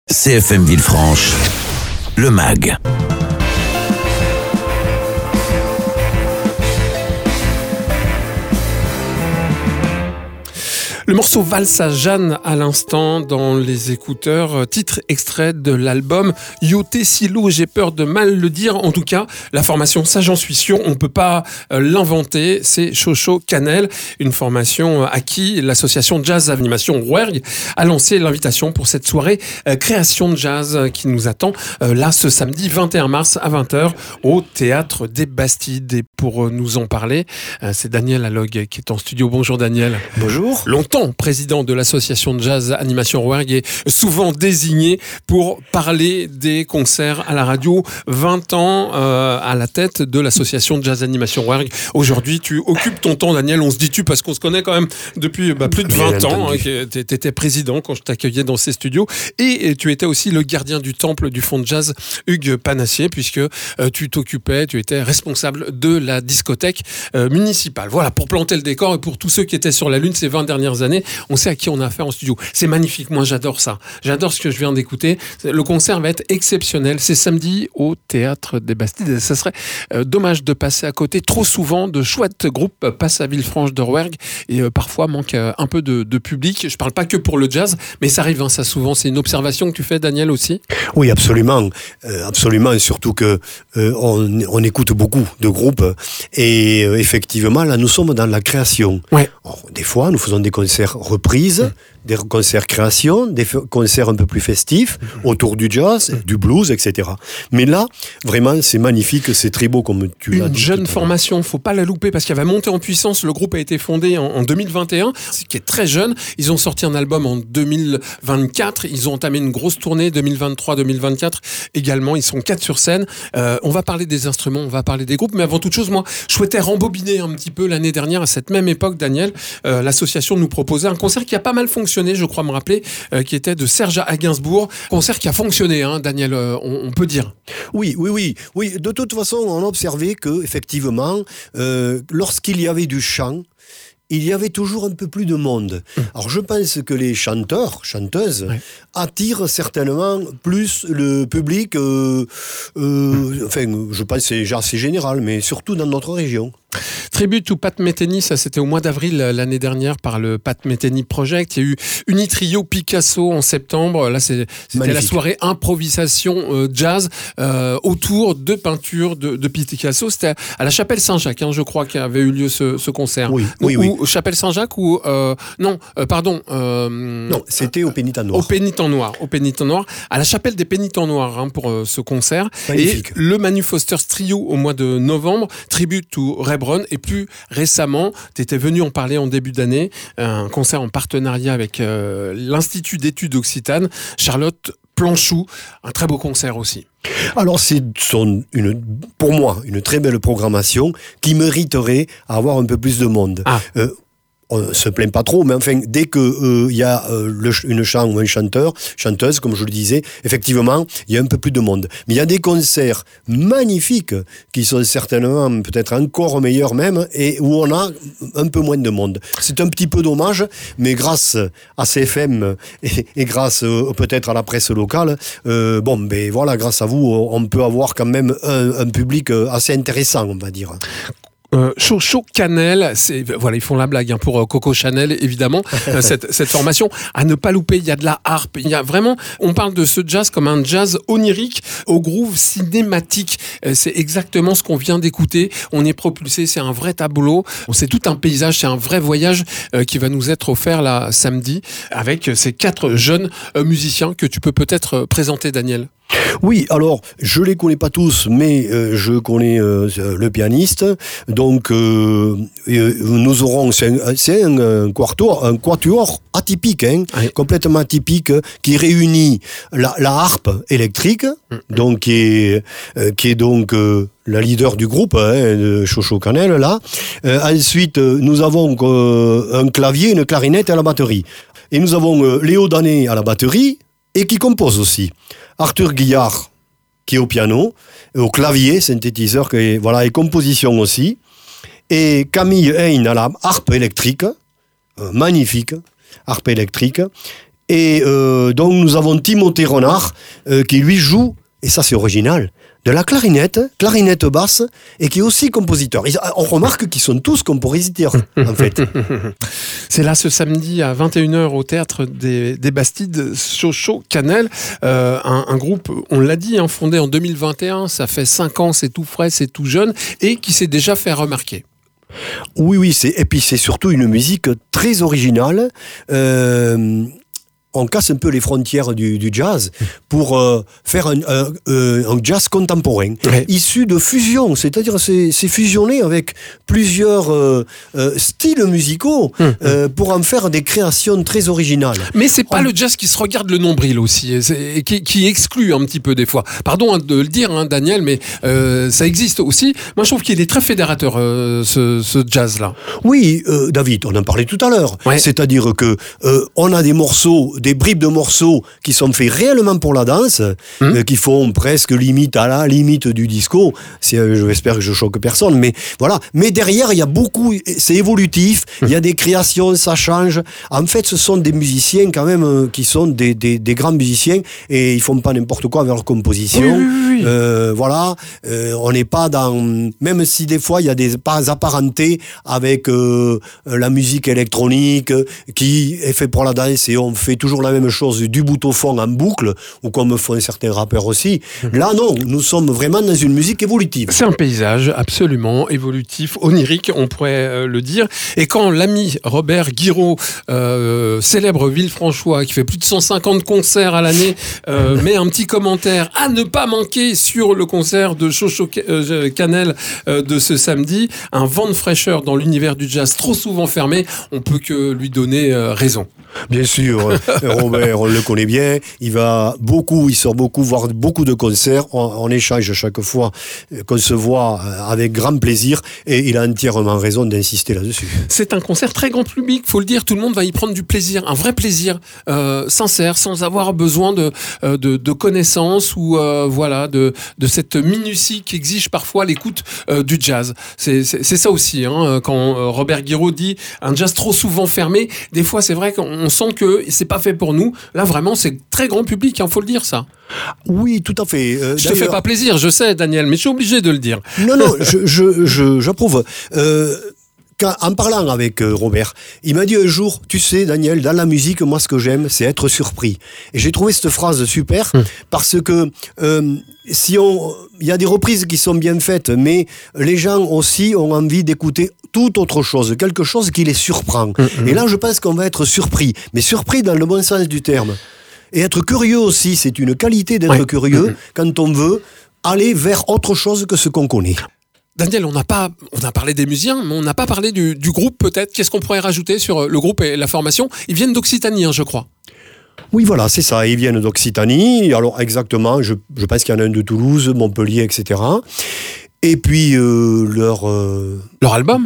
CFM Villefranche, le MAG. Le morceau Valse à Jeanne à l'instant dans les écouteurs, titre extrait de l'album Yoté Silo, j'ai peur de mal le dire. En tout cas, la formation, ça j'en suis sûr, on ne peut pas l'inventer, c'est Chocho Cannelle, une formation à qui l'association Jazz Animation Rouergue a lancé l'invitation pour cette soirée création de jazz qui nous attend là ce samedi 21 mars à 20h au Théâtre des Bastides. Et pour nous en parler, c'est Daniel Allogue qui est en studio. Bonjour Daniel. Bonjour. Longtemps président de l'association de jazz Animation Rouergue et souvent désigné pour parler des concerts à la radio. 20 ans à la tête de l'association de jazz Animation Rouergue. Aujourd'hui, tu occupes ton temps, Daniel. On se dit tu parce qu'on se connaît quand même depuis plus de 20 ans. Tu étais président quand je t'accueillais dans ces studios. Et tu étais aussi le gardien du temple du fonds de jazz Hugues Panassier, puisque tu étais responsable de la discothèque municipale. Voilà, pour planter le décor et pour tous ceux qui étaient sur la Lune ces 20 dernières années, on sait à qui on a affaire en studio. C'est magnifique, moi j'adore ça. J'adore ce que je viens d'écouter. Le concert va être exceptionnel. C'est samedi au Théâtre des Bastides. Et ça serait dommage de passer à côté. Trop souvent, de chouettes groupes passent à Villefranche de Rouergue et parfois manque un peu de public. Je parle pas que pour le jazz, mais ça arrive ça souvent. C'est une observation que tu fais, Daniel, aussi ? Oui, absolument. Absolument, et surtout que on écoute beaucoup de groupes et effectivement, là, nous sommes dans la création. Ouais. Alors, des fois, nous faisons des concerts reprises, des concerts création, des concerts un peu plus festifs, autour du jazz, du blues, etc. Mais là, vraiment, c'est magnifique, c'est très beau comme tu l'as dit. Une jeune formation, faut pas la louper parce qu'elle va monter en puissance. Le groupe a été fondé en 2021, ce qui est très jeune. Ils ont sorti un album en 2024. Ils ont entamé une grosse tournée 2023-2024 également. Ils sont 4 sur scène. On va parler des instruments, on va parler des groupes. Mais avant toute chose, moi, je souhaitais rembobiner un petit peu l'année dernière, à cette même époque, Daniel. L'association nous proposait un concert qui a pas mal fonctionné, je crois me rappeler, qui était de Serge à Gainsbourg. Concert qui a fonctionné, Daniel, on peut dire. Oui. De toute façon, on a observé que, effectivement, lorsqu'il y avait du chant, il y avait toujours un peu plus de monde. Alors je pense que les chanteurs, chanteuses, attirent certainement plus le public, je pense que c'est assez général, mais surtout dans notre région. Tribute to Pat Metheny, ça c'était au mois d'avril l'année dernière par le Pat Metheny Project. Il y a eu Unitrio Picasso en septembre. Là c'était magnifique. La soirée improvisation jazz autour de peintures de Picasso. C'était à la Chapelle Saint-Jacques, je crois, qu'avait eu lieu ce concert. Oui. Chapelle Saint-Jacques ou non, c'était au Pénitent Noir. Au Pénitent Noir, à la Chapelle des Pénitents Noirs pour ce concert. Magnifique. Et le Manu Foster's Trio au mois de novembre, Tribute to Ray Brown. Et plus récemment, tu étais venu en parler en début d'année, un concert en partenariat avec l'Institut d'études occitanes, Charlotte Planchou, un très beau concert aussi. Alors c'est pour moi une très belle programmation qui mériterait avoir un peu plus de monde. On ne se plaint pas trop, mais enfin, dès qu'il y a une chant ou un chanteuse, comme je le disais, effectivement, il y a un peu plus de monde. Mais il y a des concerts magnifiques qui sont certainement peut-être encore meilleurs même, et où on a un peu moins de monde. C'est un petit peu dommage, mais grâce à CFM et grâce peut-être à la presse locale, grâce à vous, on peut avoir quand même un public assez intéressant, on va dire. Chocho Cannelle, ils font la blague pour Coco Chanel évidemment. cette formation à ne pas louper. Il y a de la harpe, il y a vraiment. On parle de ce jazz comme un jazz onirique au groove cinématique. C'est exactement ce qu'on vient d'écouter. On est propulsé, c'est un vrai tableau. C'est tout un paysage, c'est un vrai voyage qui va nous être offert là samedi avec ces 4 jeunes musiciens que tu peux peut-être présenter, Daniel. Oui, alors je les connais pas tous, mais je connais le pianiste. Donc nous aurons c'est un quatuor atypique, complètement atypique, qui réunit la harpe électrique, donc qui est donc la leader du groupe, de Chocho Cannelle là. Ensuite, nous avons un clavier, une clarinette et la batterie. Et nous avons Léo Danet à la batterie et qui compose aussi. Arthur Guillard qui est au piano, au clavier, synthétiseur et composition aussi. Et Camille Hein à la harpe électrique, magnifique harpe électrique. Et donc nous avons Timothée Renard qui lui joue, et ça c'est original, de la clarinette basse, et qui est aussi compositeur. On remarque qu'ils sont tous compositeurs, en fait. C'est là ce samedi à 21h au Théâtre des Bastides, Chocho Canel, un groupe, on l'a dit, fondé en 2021, ça fait 5 ans, c'est tout frais, c'est tout jeune, et qui s'est déjà fait remarquer. Oui, et puis c'est surtout une musique très originale. On casse un peu les frontières du jazz pour faire un jazz contemporain, issu de fusion, c'est-à-dire c'est fusionné avec plusieurs styles musicaux pour en faire des créations très originales. Mais c'est pas le jazz qui se regarde le nombril aussi, et qui exclut un petit peu des fois. Pardon de le dire, Daniel, mais ça existe aussi. Moi, je trouve qu'il est très fédérateur, ce jazz-là. Oui, David, on en parlait tout à l'heure. Ouais. C'est-à-dire que on a des bribes de morceaux qui sont faits réellement pour la danse, qui font presque limite à la limite du disco. J'espère que je choque personne, mais voilà. Mais derrière, il y a beaucoup, c'est évolutif, il y a des créations, ça change. En fait, ce sont des musiciens quand même qui sont des grands musiciens, et ils font pas n'importe quoi avec leur composition. Oui. Voilà, on n'est pas dans, même si des fois il y a des pas apparentés avec la musique électronique qui est fait pour la danse, et on fait toujours la même chose du bout au fond en boucle, ou comme font certains rappeurs aussi. Là, non, nous sommes vraiment dans une musique évolutive. C'est un paysage absolument évolutif, onirique, on pourrait le dire. Et quand l'ami Robert Guiraud, célèbre Villefranchois, qui fait plus de 150 concerts à l'année, met un petit commentaire à ne pas manquer sur le concert de Chocho Canel de ce samedi, un vent de fraîcheur dans l'univers du jazz trop souvent fermé, on peut que lui donner raison. Bien sûr, Robert, on le connaît bien, il sort beaucoup, voir beaucoup de concerts, on échange chaque fois qu'on se voit avec grand plaisir, et il a entièrement raison d'insister là-dessus. C'est un concert très grand public, faut le dire, tout le monde va y prendre du plaisir, un vrai plaisir, sincère, sans avoir besoin de connaissances ou voilà, de cette minutie qu'exige parfois l'écoute du jazz. C'est ça aussi, quand Robert Guiraud dit un jazz trop souvent fermé, des fois c'est vrai qu'on sent que c'est pas fait pour nous. Là, vraiment, c'est très grand public, faut le dire, ça. Oui, tout à fait. Je te fais pas plaisir, je sais, Daniel, mais je suis obligé de le dire. Non, j'approuve. En parlant avec Robert, il m'a dit un jour, tu sais, Daniel, dans la musique, moi, ce que j'aime, c'est être surpris. Et j'ai trouvé cette phrase super, parce que il y a des reprises qui sont bien faites, mais les gens aussi ont envie d'écouter toute autre chose, quelque chose qui les surprend. Et là, je pense qu'on va être surpris, mais surpris dans le bon sens du terme. Et être curieux aussi, c'est une qualité d'être curieux quand on veut aller vers autre chose que ce qu'on connaît. Daniel, on a parlé des musiciens, mais on n'a pas parlé du groupe peut-être. Qu'est-ce qu'on pourrait rajouter sur le groupe et la formation ? Ils viennent d'Occitanie, je crois. Oui, voilà, c'est ça. Ils viennent d'Occitanie. Alors, exactement, je pense qu'il y en a un de Toulouse, Montpellier, etc. Et puis, leur album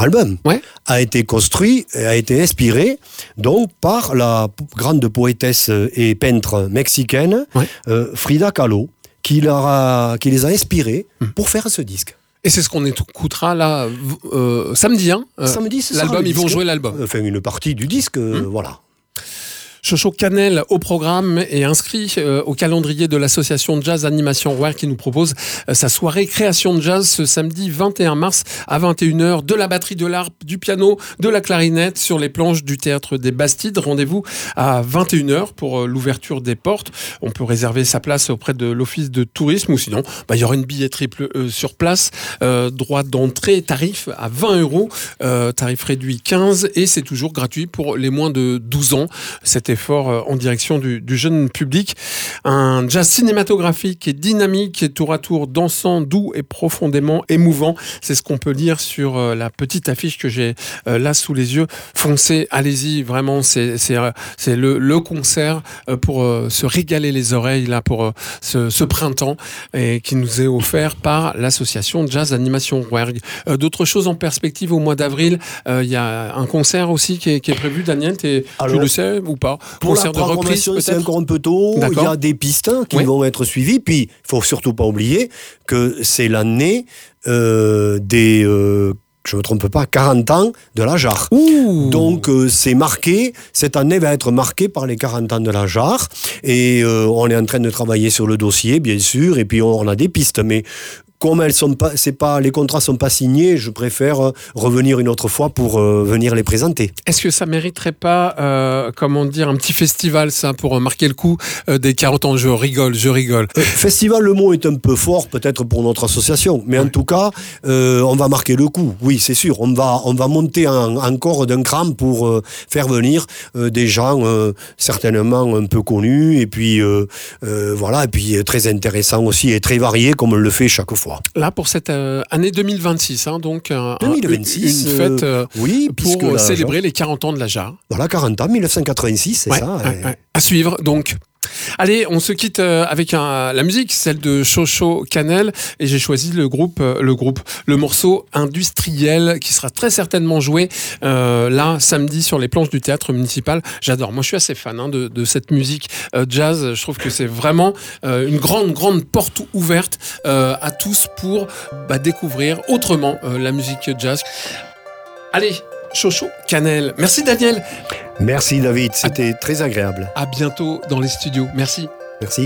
a été construit, a été inspiré donc par la grande poétesse et peintre mexicaine Frida Kahlo, qui les a inspirés pour faire ce disque. Et c'est ce qu'on écoutera là samedi. Samedi, c'est ça. L'album, ils vont jouer l'album. Enfin, une partie du disque, voilà. Chocho Canel au programme et inscrit au calendrier de l'association Jazz Animation Rouen qui nous propose sa soirée création de jazz ce samedi 21 mars à 21h, de la batterie, de l'harpe, du piano, de la clarinette sur les planches du Théâtre des Bastides. Rendez-vous à 21h pour l'ouverture des portes. On peut réserver sa place auprès de l'office de tourisme, ou sinon il y aura une billetterie sur place, droit d'entrée, tarif à 20 €, tarif réduit 15, et c'est toujours gratuit pour les moins de 12 ans. C'était fort en direction du jeune public. Un jazz cinématographique et dynamique et tour à tour dansant, doux et profondément émouvant. C'est ce qu'on peut lire sur la petite affiche que j'ai là sous les yeux. Foncez, allez-y, vraiment, c'est le concert pour se régaler les oreilles là pour ce printemps, et qui nous est offert par l'association Jazz Animation Rouergue. D'autres choses en perspective au mois d'avril, il y a un concert aussi qui est prévu, Daniel, tu le sais ou pas? Pour la programmation, c'est encore un peu tôt. D'accord. Il y a des pistes qui vont être suivies. Puis, il ne faut surtout pas oublier que c'est l'année des je ne me trompe pas, 40 ans de la JAR. Donc c'est marqué, cette année va être marquée par les 40 ans de la JAR, et on est en train de travailler sur le dossier, bien sûr, et puis on a des pistes, mais comme les contrats sont pas signés, je préfère revenir une autre fois pour venir les présenter. Est-ce que ça mériterait pas, un petit festival, ça, pour marquer le coup des 40 ans? Je rigole. Festival, le mot est un peu fort, peut-être pour notre association, mais en tout cas, on va marquer le coup. Oui, c'est sûr. On va monter encore d'un cran pour faire venir des gens certainement un peu connus, et puis voilà, et puis très intéressants aussi et très variés, comme on le fait chaque fois. Là, pour cette année 2026, donc 2026, une fête oui, pour célébrer les 40 ans de la JAR. Voilà, 40 ans, 1986, c'est ça. Ouais. À suivre, donc. Allez, on se quitte avec la musique, celle de Chocho Cannelle, et j'ai choisi le morceau Industriel, qui sera très certainement joué là samedi sur les planches du théâtre municipal. J'adore, moi je suis assez fan de cette musique jazz. Je trouve que c'est vraiment une grande porte ouverte à tous pour découvrir autrement la musique jazz. Allez, Chocho Cannelle. Merci Daniel. Merci David, c'était très agréable. À bientôt dans les studios. Merci. Merci.